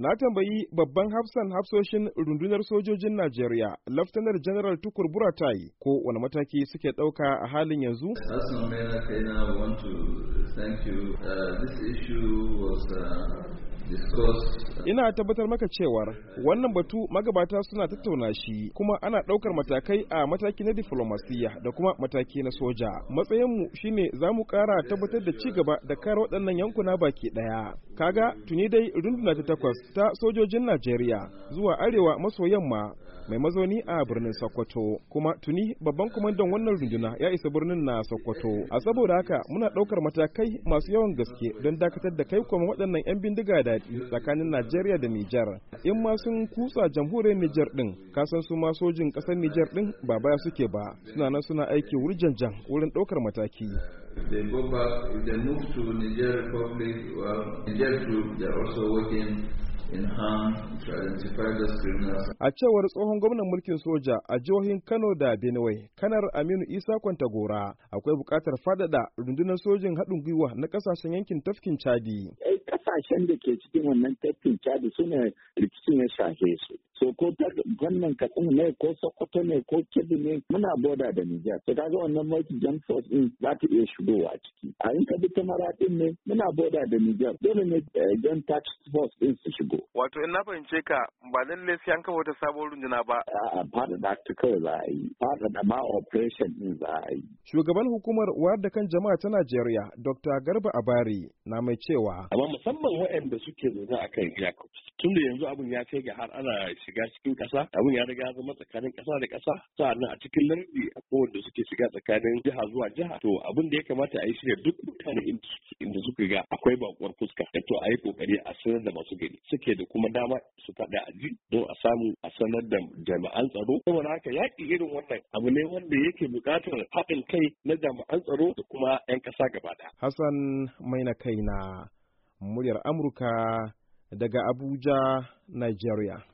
Na tambayi babban hafsan hafsoshin rundunar sojojin Najeriya, Laftanar General Tukur Buratai, ko wani mataki suke ɗauka a halin yanzu? Hassan Maina Kaina, we want to thank you. This issue was Ina tabbatar maka cewar wannan batu magabata suna tattauna shi kuma ana ɗaukar matakai a mataki na diflomasiyya da kuma mataki na soja. Matsayinmu shine za mu ƙara tabbatar da ci gaba da kare waɗannan yankuna baki ɗaya. Kaga tuni dai runduna ta 8 ta sojojin Najeriya zuwa arewa maso yamma mai mazauni a birnin Sokoto, kuma tuni babban kwamandan wannan runduna ya isa birnin na Sokoto. A saboda haka muna ɗaukar matakai masu yawan gaske don dakatar da kai kuma waɗannan 'yan bindiga daɗi tsakanin Najeriya da Nijar. In ma sun kutsa jamhuriyar Nijar ɗin, kasan su ma sojin ƙasar Nijar ɗin ba baya suke ba, suna nan suna aiki wurjanjan wurin ɗaukar mataki. They go back, if they move to Niger Republic, well, Niger group, they're also working in hand to identify those criminals. A cewar tsohon gwamnan mulkin soja a jihohin Kano da Benue, Kanar Aminu Isa Kwantagora, akwai buƙatar faɗaɗa rundunar sojin haɗin gwiwa na ƙasashen yankin tafkin Chadi. Kasashen da ke cikin wannan tafkin Chadi sune rikicin ya shafe su. So ko ta wannan Katsina ne ko Sokoto ne ko Kebbi ne muna boda da Nijar. To kaga wannan multi-jam force din za ta iya shigowa ciki. A in ka bi ta Maraɗin ne muna boda da Nijar. Dole ne joint task force din su shigo. Wato in na fahimce ka ba lallai sai an kafa wata sabon runduna ba. A'a faɗaɗa ta kawai za a yi. Faɗaɗa ma operation din za a yi. Shugaban hukumar wayar da kan jama'a ta Najeriya, Dr. Garba Abari, na mai cewa. Amma musamman waɗanda suke zaune a kan iyaka. Tun da yanzu abin ya kai ga har ana shiga cikin ƙasa, abin ya riga zama tsakanin ƙasa da ƙasa, sa'annan a cikin lardi a kowanne suke shiga tsakanin jiha zuwa jiha. To abin da ya kamata a yi shi ne duk mutane inda suka ga akwai bakuwar fuska. To a yi kokari a sanar da masu gari. Suke da kuma dama su faɗa a ji don a samu a sanar da jami'an tsaro. Saboda haka yaƙi irin wannan abu ne wanda yake buƙatar haɗin kai na jami'an tsaro da kuma 'yan ƙasa gaba ɗaya. Hassan Maina Kaina, muryar Amurka daga Abuja, Nigeria.